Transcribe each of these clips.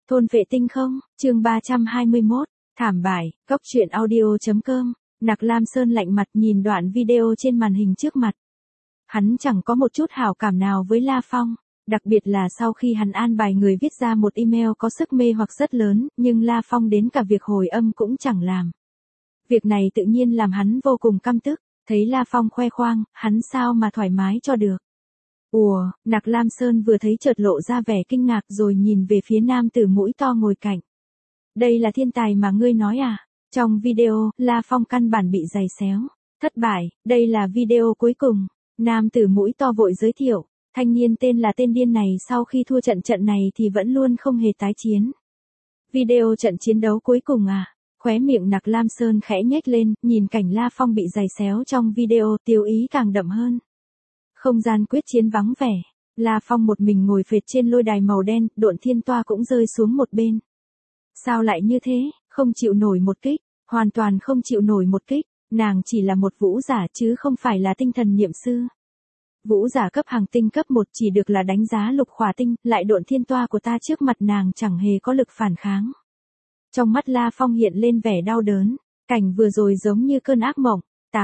Thôn vệ tinh không, chương 321, thảm bại, góc truyện audio.com, Nặc Lam Sơn lạnh mặt nhìn đoạn video trên màn hình trước mặt. Hắn chẳng có một chút hảo cảm nào với La Phong, đặc biệt là sau khi hắn an bài người viết ra một email có sức mê hoặc rất lớn, nhưng La Phong đến cả việc hồi âm cũng chẳng làm. Việc này tự nhiên làm hắn vô cùng căm tức, thấy La Phong khoe khoang, hắn sao mà thoải mái cho được. Ủa, Nặc Lam Sơn vừa thấy chợt lộ ra vẻ kinh ngạc rồi nhìn về phía nam tử mũi to ngồi cạnh. Đây là thiên tài mà ngươi nói à? Trong video, La Phong căn bản bị giày xéo. Thất bại, đây là video cuối cùng. Nam tử mũi to vội giới thiệu, thanh niên tên là tên điên này sau khi thua trận này thì vẫn luôn không hề tái chiến. Video trận chiến đấu cuối cùng à? Khóe miệng Nặc Lam Sơn khẽ nhếch lên, nhìn cảnh La Phong bị giày xéo trong video tiêu ý càng đậm hơn. Không gian quyết chiến vắng vẻ, La Phong một mình ngồi phệt trên lôi đài màu đen, Độn Thiên Toa cũng rơi xuống một bên. Sao lại như thế, không chịu nổi một kích, hoàn toàn không chịu nổi một kích, nàng chỉ là một vũ giả chứ không phải là tinh thần niệm sư. Vũ giả cấp hàng tinh cấp 1 chỉ được là đánh giá lục khỏa tinh, lại Độn Thiên Toa của ta trước mặt nàng chẳng hề có lực phản kháng. Trong mắt La Phong hiện lên vẻ đau đớn, cảnh vừa rồi giống như cơn ác mộng,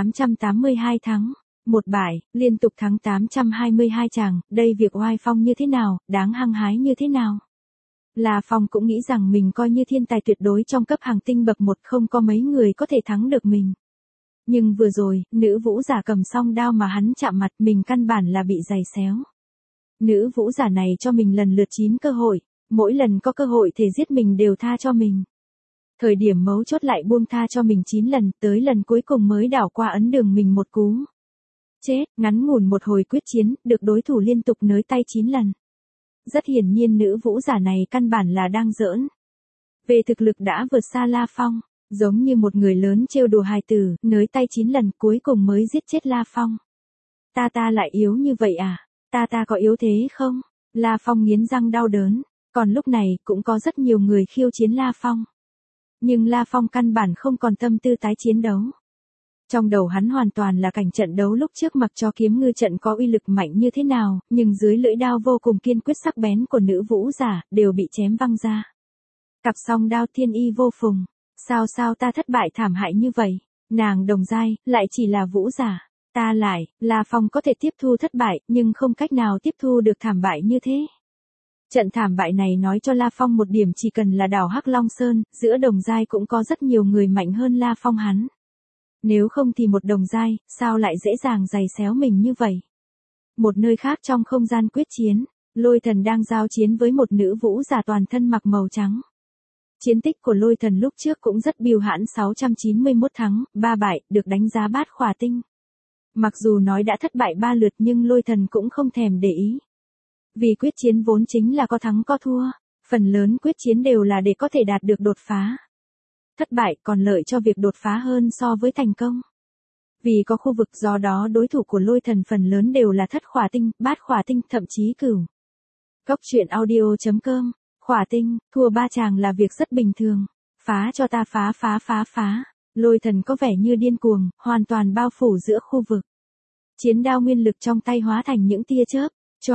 882 thắng. Một bại, liên tục thắng 822 chàng, đây việc oai phong như thế nào, đáng hăng hái như thế nào. La Phong cũng nghĩ rằng mình coi như thiên tài tuyệt đối trong cấp hàng tinh bậc 1 không có mấy người có thể thắng được mình. Nhưng vừa rồi, nữ vũ giả cầm song đao mà hắn chạm mặt mình căn bản là bị giày xéo. Nữ vũ giả này cho mình lần lượt 9 cơ hội, mỗi lần có cơ hội thể giết mình đều tha cho mình. Thời điểm mấu chốt lại buông tha cho mình 9 lần, tới lần cuối cùng mới đảo qua ấn đường mình một cú. Chết, ngắn ngủn một hồi quyết chiến, được đối thủ liên tục nới tay 9 lần. Rất hiển nhiên nữ vũ giả này căn bản là đang giỡn. Về thực lực đã vượt xa La Phong, giống như một người lớn trêu đùa hài tử, nới tay 9 lần cuối cùng mới giết chết La Phong. Ta lại yếu như vậy à? Ta có yếu thế không? La Phong nghiến răng đau đớn, còn lúc này cũng có rất nhiều người khiêu chiến La Phong. Nhưng La Phong căn bản không còn tâm tư tái chiến đấu. Trong đầu hắn hoàn toàn là cảnh trận đấu lúc trước mặc cho kiếm ngư trận có uy lực mạnh như thế nào, nhưng dưới lưỡi đao vô cùng kiên quyết sắc bén của nữ vũ giả, đều bị chém văng ra. Cặp song đao thiên y vô phùng. Sao ta thất bại thảm hại như vậy? Nàng đồng giai, lại chỉ là vũ giả. Ta lại, La Phong có thể tiếp thu thất bại, nhưng không cách nào tiếp thu được thảm bại như thế. Trận thảm bại này nói cho La Phong một điểm, chỉ cần là đảo Hắc Long Sơn, giữa đồng giai cũng có rất nhiều người mạnh hơn La Phong hắn. Nếu không thì một đồng giai, sao lại dễ dàng giày xéo mình như vậy? Một nơi khác trong không gian quyết chiến, Lôi Thần đang giao chiến với một nữ vũ giả toàn thân mặc màu trắng. Chiến tích của Lôi Thần lúc trước cũng rất bưu hãn, 691 thắng, 3 bại, được đánh giá bát khỏa tinh. Mặc dù nói đã thất bại 3 lượt nhưng Lôi Thần cũng không thèm để ý. Vì quyết chiến vốn chính là có thắng có thua, phần lớn quyết chiến đều là để có thể đạt được đột phá. Thất bại còn lợi cho việc đột phá hơn so với thành công. Vì có khu vực, do đó đối thủ của Lôi Thần phần lớn đều là thất khỏa tinh, bát khỏa tinh, thậm chí cửu. Góc truyện audio.com, khỏa tinh, thua 3 chàng là việc rất bình thường. Phá cho ta, phá. Lôi Thần có vẻ như điên cuồng, hoàn toàn bao phủ giữa khu vực. Chiến đao nguyên lực trong tay hóa thành những tia chớp.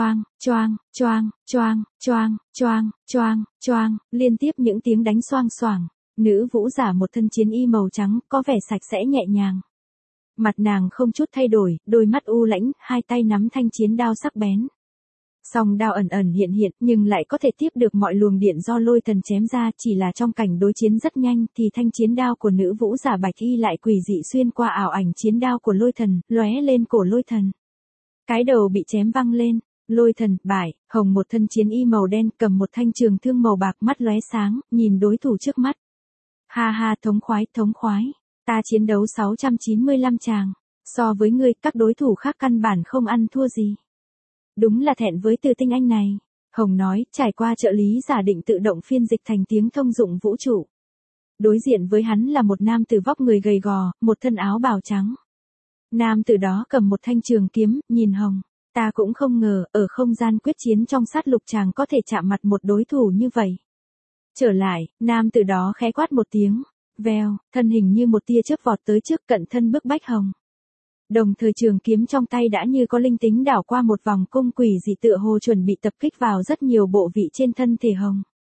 Choang, liên tiếp những tiếng đánh xoang xoảng. Nữ vũ giả một thân chiến y màu trắng, có vẻ sạch sẽ nhẹ nhàng. Mặt nàng không chút thay đổi, đôi mắt u lãnh, hai tay nắm thanh chiến đao sắc bén. Song đao ẩn hiện, nhưng lại có thể tiếp được mọi luồng điện do Lôi Thần chém ra, chỉ là trong cảnh đối chiến rất nhanh thì thanh chiến đao của nữ vũ giả bạch y lại quỷ dị xuyên qua ảo ảnh chiến đao của Lôi Thần, lóe lên cổ Lôi Thần. Cái đầu bị chém văng lên. Lôi Thần, bại, hồng một thân chiến y màu đen cầm một thanh trường thương màu bạc, mắt lóe sáng, nhìn đối thủ trước mắt. Ha, thống khoái, ta chiến đấu 695 chàng, so với ngươi, các đối thủ khác căn bản không ăn thua gì. Đúng là thẹn với từ tinh anh này, Hồng nói, trải qua trợ lý giả định tự động phiên dịch thành tiếng thông dụng vũ trụ. Đối diện với hắn là một nam tử vóc người gầy gò, một thân áo bào trắng. Nam tử đó cầm một thanh trường kiếm, nhìn Hồng. Ta cũng không ngờ, ở không gian quyết chiến trong sát lục chàng có thể chạm mặt một đối thủ như vậy. Trở lại, nam tử đó khẽ quát một tiếng, vèo, thân hình như một tia chớp vọt tới trước, cận thân bức bách Hồng. Đồng thời trường kiếm trong tay đã như có linh tính đảo qua một vòng cung quỷ dị, tựa hồ chuẩn bị tập kích vào rất nhiều bộ vị trên thân thể Hồng.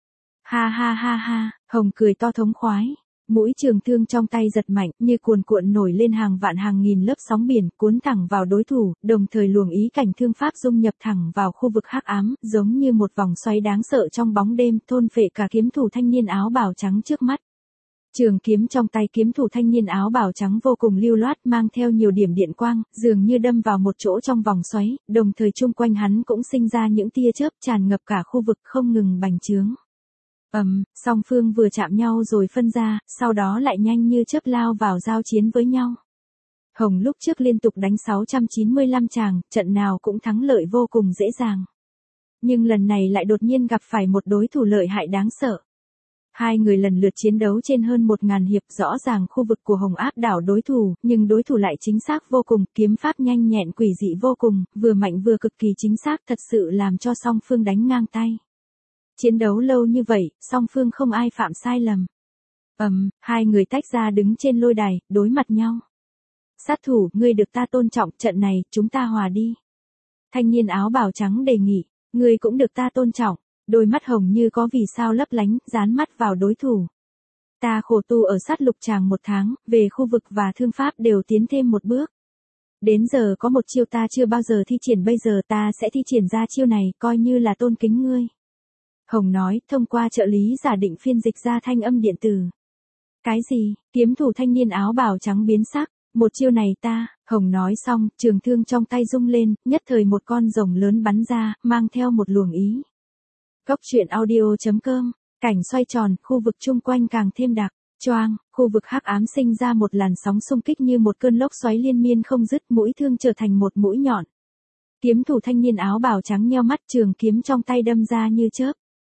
Ha ha ha ha, Hồng cười to thống khoái. Mũi trường thương trong tay giật mạnh như cuồn cuộn nổi lên hàng vạn hàng nghìn lớp sóng biển cuốn thẳng vào đối thủ, đồng thời luồng ý cảnh thương pháp dung nhập thẳng vào khu vực hắc ám, giống như một vòng xoáy đáng sợ trong bóng đêm, thôn phệ cả kiếm thủ thanh niên áo bào trắng trước mắt. Trường kiếm trong tay kiếm thủ thanh niên áo bào trắng vô cùng lưu loát, mang theo nhiều điểm điện quang, dường như đâm vào một chỗ trong vòng xoáy, đồng thời chung quanh hắn cũng sinh ra những tia chớp tràn ngập cả khu vực không ngừng bành trướng. Song phương vừa chạm nhau rồi phân ra, sau đó lại nhanh như chớp lao vào giao chiến với nhau. Hồng lúc trước liên tục đánh 695 tràng, trận nào cũng thắng lợi vô cùng dễ dàng. Nhưng lần này lại đột nhiên gặp phải một đối thủ lợi hại đáng sợ. Hai người lần lượt chiến đấu trên hơn 1000 hiệp, rõ ràng khu vực của Hồng áp đảo đối thủ, nhưng đối thủ lại chính xác vô cùng, kiếm pháp nhanh nhẹn quỷ dị vô cùng, vừa mạnh vừa cực kỳ chính xác, thật sự làm cho song phương đánh ngang tay. Chiến đấu lâu như vậy, song phương không ai phạm sai lầm. Hai người tách ra đứng trên lôi đài, đối mặt nhau. Sát thủ, ngươi được ta tôn trọng, trận này, chúng ta hòa đi. Thanh niên áo bào trắng đề nghị, ngươi cũng được ta tôn trọng. Đôi mắt Hồng như có vì sao lấp lánh, dán mắt vào đối thủ. Ta khổ tu ở sát lục tràng 1 tháng, về khu vực và thương pháp đều tiến thêm một bước. Đến giờ có một chiêu ta chưa bao giờ thi triển, bây giờ ta sẽ thi triển ra chiêu này, coi như là tôn kính ngươi. Hồng nói, thông qua trợ lý giả định phiên dịch ra thanh âm điện tử. Cái gì? Kiếm thủ thanh niên áo bào trắng biến sắc. Một chiêu này ta, Hồng nói xong, trường thương trong tay rung lên, nhất thời một con rồng lớn bắn ra, mang theo một luồng ý. Góc truyện audio.com, cảnh xoay tròn, khu vực chung quanh càng thêm đặc, choang, khu vực hắc ám sinh ra một làn sóng xung kích như một cơn lốc xoáy liên miên không dứt, mũi thương trở thành một mũi nhọn. Kiếm thủ thanh niên áo bào trắng nheo mắt, trường kiếm trong tay đâm ra như chớp.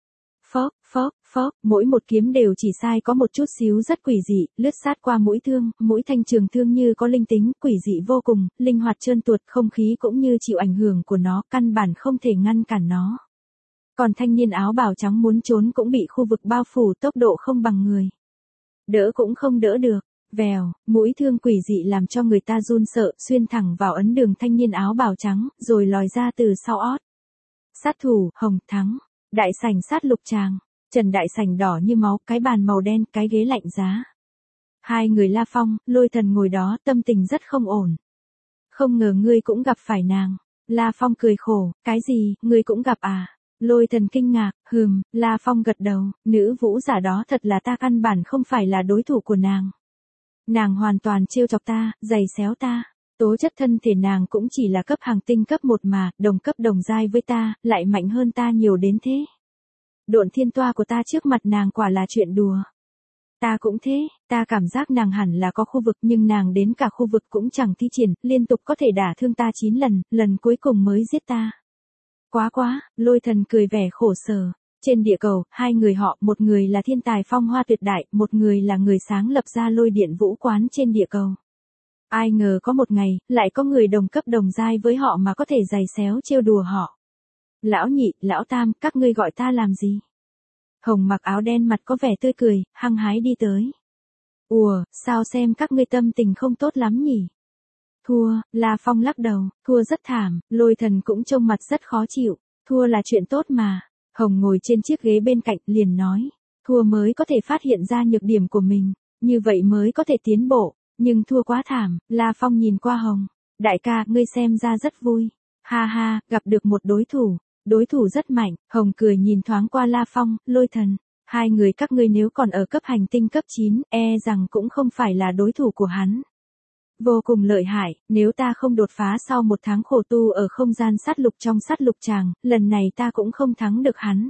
Phốc, mỗi một kiếm đều chỉ sai có một chút xíu, rất quỷ dị, lướt sát qua mũi thương, mỗi thanh trường thương như có linh tính, quỷ dị vô cùng, linh hoạt trơn tuột, không khí cũng như chịu ảnh hưởng của nó, căn bản không thể ngăn cản nó. Còn thanh niên áo bào trắng muốn trốn cũng bị khu vực bao phủ, tốc độ không bằng người. Đỡ cũng không đỡ được. Vèo, mũi thương quỷ dị làm cho người ta run sợ, xuyên thẳng vào ấn đường thanh niên áo bào trắng, rồi lòi ra từ sau ót. Sát thủ, Hồng thắng. Đại sảnh sát lục tràng. Trần đại sảnh đỏ như máu, cái bàn màu đen, cái ghế lạnh giá. Hai người La Phong, Lôi Thần ngồi đó, tâm tình rất không ổn. Không ngờ ngươi cũng gặp phải nàng. La Phong cười khổ, cái gì, ngươi cũng gặp à? Lôi Thần kinh ngạc, La Phong gật đầu, nữ vũ giả đó thật là ta căn bản không phải là đối thủ của nàng. Nàng hoàn toàn trêu chọc ta, giày xéo ta. Tố chất thân thể nàng cũng chỉ là cấp hàng tinh cấp 1 mà, đồng cấp đồng giai với ta, lại mạnh hơn ta nhiều đến thế. Độn thiên toa của ta trước mặt nàng quả là chuyện đùa. Ta cũng thế, ta cảm giác nàng hẳn là có khu vực, nhưng nàng đến cả khu vực cũng chẳng thi triển, liên tục có thể đả thương ta 9 lần, lần cuối cùng mới giết ta. Quá, Lôi Thần cười vẻ khổ sở. Trên địa cầu, hai người họ, một người là thiên tài phong hoa tuyệt đại, một người là người sáng lập ra Lôi Điện Vũ Quán trên địa cầu. Ai ngờ có một ngày, lại có người đồng cấp đồng giai với họ mà có thể giày xéo trêu đùa họ. Lão nhị, lão tam, các ngươi gọi ta làm gì? Hồng mặc áo đen mặt có vẻ tươi cười, hăng hái đi tới. Ủa, sao xem các ngươi tâm tình không tốt lắm nhỉ? Thua, La Phong lắc đầu, thua rất thảm, Lôi Thần cũng trông mặt rất khó chịu, thua là chuyện tốt mà. Hồng ngồi trên chiếc ghế bên cạnh, liền nói, thua mới có thể phát hiện ra nhược điểm của mình, như vậy mới có thể tiến bộ, nhưng thua quá thảm. La Phong nhìn qua Hồng, đại ca, ngươi xem ra rất vui. Ha ha, gặp được một đối thủ rất mạnh. Hồng cười nhìn thoáng qua La Phong, Lôi Thần, hai người các ngươi nếu còn ở cấp hành tinh cấp 9, rằng cũng không phải là đối thủ của hắn. Vô cùng lợi hại, nếu ta không đột phá sau 1 tháng khổ tu ở không gian sát lục trong sát lục tràng, lần này ta cũng không thắng được hắn.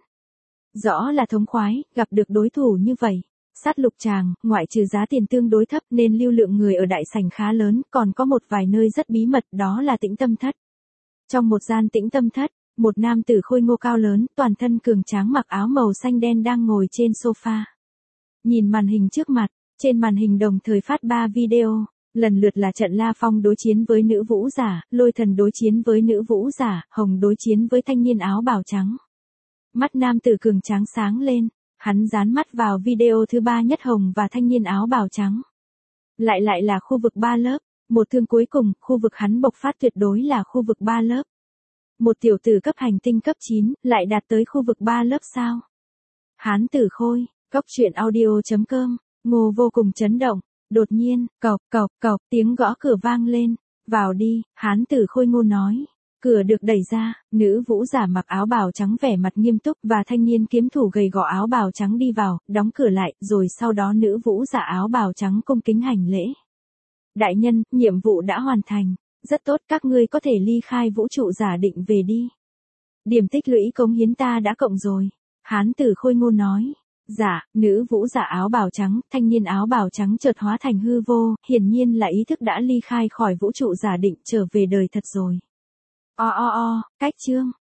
Rõ là thống khoái, gặp được đối thủ như vậy. Sát lục tràng, ngoại trừ giá tiền tương đối thấp nên lưu lượng người ở đại sảnh khá lớn, còn có một vài nơi rất bí mật, đó là tĩnh tâm thất. Trong một gian tĩnh tâm thất, một nam tử khôi ngô cao lớn, toàn thân cường tráng mặc áo màu xanh đen đang ngồi trên sofa. Nhìn màn hình trước mặt, trên màn hình đồng thời phát 3 video. Lần lượt là trận La Phong đối chiến với nữ vũ giả, Lôi Thần đối chiến với nữ vũ giả, Hồng đối chiến với thanh niên áo bào trắng. Mắt nam tử cường tráng sáng lên, hắn dán mắt vào video thứ 3 nhất Hồng và thanh niên áo bào trắng. Lại là khu vực 3 lớp, một thương cuối cùng, khu vực hắn bộc phát tuyệt đối là khu vực 3 lớp. Một tiểu tử cấp hành tinh cấp 9, lại đạt tới khu vực 3 lớp sao? Hán Tử Khôi, Cốc truyện audio.com, Ngô vô cùng chấn động. Đột nhiên, cộc cộc cộc tiếng gõ cửa vang lên. Vào đi, Hán Tử Khôi Ngô nói. Cửa được đẩy ra, nữ vũ giả mặc áo bào trắng vẻ mặt nghiêm túc và thanh niên kiếm thủ gầy gò áo bào trắng đi vào, đóng cửa lại, rồi sau đó nữ vũ giả áo bào trắng cung kính hành lễ. Đại nhân, nhiệm vụ đã hoàn thành. Rất tốt, các ngươi có thể ly khai vũ trụ giả định về đi. Điểm tích lũy cống hiến ta đã cộng rồi. Hán Tử Khôi Ngô nói. Dạ, nữ vũ giả áo bào trắng, thanh niên áo bào trắng chợt hóa thành hư vô, hiển nhiên là ý thức đã ly khai khỏi vũ trụ giả định trở về đời thật rồi. Cách chương.